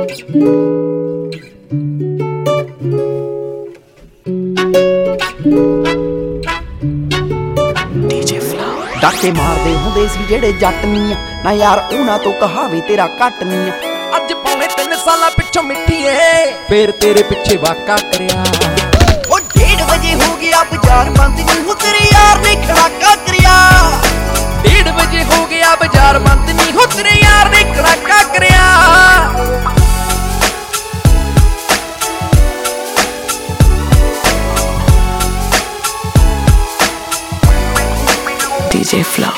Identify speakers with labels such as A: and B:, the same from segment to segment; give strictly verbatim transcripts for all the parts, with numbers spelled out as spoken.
A: ਡਾਕੇ ਮਾਰਦੇ ਹੁੰਦੇ ਸੀ ਜਿਹੜੇ ਜੱਟ ਨੀ ਨਾ ਯਾਰ ਉਹਨਾਂ ਤੋਂ ਕਹਾਵੇ ਤੇਰਾ ਘੱਟ ਨੀ।
B: ਅੱਜ ਪੌਣੇ ਤਿੰਨ ਸਾਲਾਂ ਪਿੱਛੋਂ ਮਿੱਠੀਏ ਫੇਰ ਤੇਰੇ ਪਿੱਛੇ ਵਾਕਾ ਕਰਿਆ।
A: ਉਹ ਡੇਢ ਵਜੇ ਹੋ ਗਿਆ ਬਾਜ਼ਾਰ ਬੰਦ ਨੀ ਹੋ ਤੇਰੇ ਯਾਰ ਨੇ ਖੜਾਕਾ ਕਰਿਆ।
B: ਡੇਢ ਵਜੇ ਹੋ ਗਿਆ ਬਾਜ਼ਾਰ ਬੰਦ ਨੀ ਹੋ ਤੇਰੇ ਯਾਰ ਨੇ ਖੜਾਕਾ ਕਰਿਆ।
C: D J Flow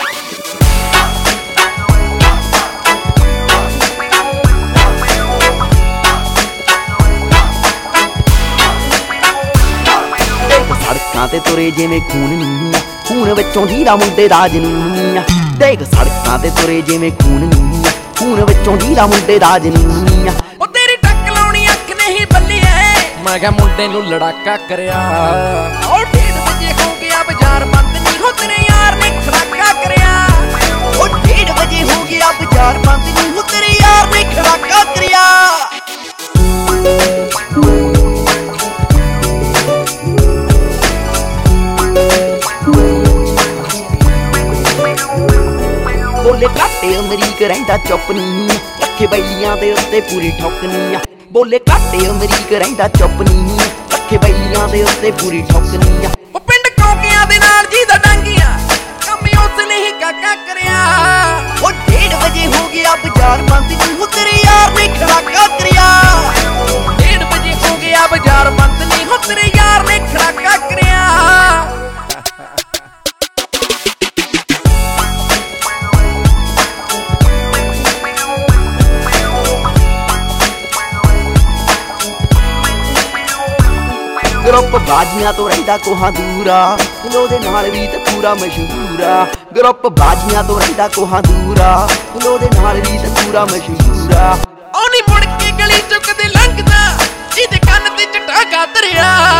A: ਸੜਕਾਂ ਤੇ ਤੁਰੇ ਜਿਵੇਂ ਖੂਨ ਨੀ ਖੂਨ ਵਿੱਚੋਂ ਹੀਰਾ ਮੁੰਡੇ ਦਾ ਜਨੂਨ ਨੀ। ਦੇਖ ਸੜਕਾਂ ਤੇ ਤੁਰੇ ਜਿਵੇਂ ਖੂਨ ਨੀ ਖੂਨ ਵਿੱਚੋਂ ਹੀਰਾ ਮੁੰਡੇ ਦਾ ਜਨੂਨ ਨੀ।
B: ਉਹ ਤੇਰੀ ਟੱਕ ਲਾਉਣੀ ਅੱਖ ਨਹੀਂ ਬੱਲੀਏ ਮੈਂ ਕਿਹਾ ਮੁੰਡੇ ਨੂੰ ਲੜਾਕਾ ਕਰਿਆ। ਉਹ ਡੇਢ ਵਜੇ ਹੋ ਗਿਆ ਬਾਜ਼ਾਰ ਬੰਦ ਨੀ ਹੋ ਤੇਰੇ ਯਾਰ ਨੇ ਖੜਾਕਾ ਕਰਿਆ।
A: ਉਹ ਡੇਢ ਵਜੇ ਹੋ ਗਿਆ ਬਾਜ਼ਾਰ ਬੰਦ ਨੀ ਹੋ ਤੇਰੇ ਯਾਰ ਨੇ ਖੜਾਕਾ ਕਰਿਆ। ਬੋਲੇ ਘਾਟੇ ਅਮਰੀਕ ਰਹਿੰਦਾ ਚੁੱਪ ਨੀ ਲੱਖੇ ਬੈਲੀਆਂ ਦੇ ਉੱਤੇ ਪੂਰੀ ਠੋਕਨੀ ਆ। ਬੋਲੇ ਘਾਟੇ ਅਮਰੀਕ ਰਹਿੰਦਾ ਚੁੱਪ ਨੀ ਲੱਖੇ ਬੈਲੀਆਂ ਦੇ ਉੱਤੇ ਪੂਰੀ ਠੋਕਨੀ ਆ।
B: ਉਹ ਪਿੰਡ ਕੌਕਿਆਂ ਦੇ ਨਾਲ ਜੀ ਦਾ ਡਾਂਗੀਆਂ ਕੰਮ ਉਸ ਨੇ ਹੀ ਕਾਕਾ ਕਰਿਆ।
A: ਉਹ ਡੇਢ ਵਜੇ ਹੋ ਗਿਆ ਬਾਜ਼ਾਰ ਬੰਦ ਨੀ ਹੋ ਤੇਰੇ ਯਾਰ ਨੇ ਖੜਾਕਾ ਕਰਿਆ।
B: ਡੇਢ ਵਜੇ ਹੋ ਗਿਆ ਬਾਜ਼ਾਰ ਬੰਦ ਨੀ ਹੋ ਤੇਰੇ ਯਾਰ ਨੇ ਖੜਾਕਾ ਕਰਿਆ।
A: ਗਰੁੱਪ ਬਾਜੀਆਂ ਤੋਂ ਰਹਿੰਦਾ ਕੋਹਾਂ ਦੂਰਾ ਉਹਦੇ ਨਾਲ ਵੀ ਤੇ ਪੂਰਾ ਮਸ਼ਹੂਰ ਆ। ਗਰੁੱਪ ਬਾਜੀਆਂ ਤੋਂ ਰਹਿੰਦਾ ਕੋਹਾਂ ਦੂਰਾ ਉਹਦੇ ਨਾਲ ਵੀ ਤੇ ਪੂਰਾ ਮਸ਼ਹੂਰ ਆ।
B: ਉਹ ਨੀ ਮੁੜ ਕੇ ਗਲੀ ਚੁੱਕਦੇ ਲੰਘਦਾ ਜਿਹਦੇ ਕੰਨ ਤੇ ਚਟਾਕਾ ਧਰਿਆ।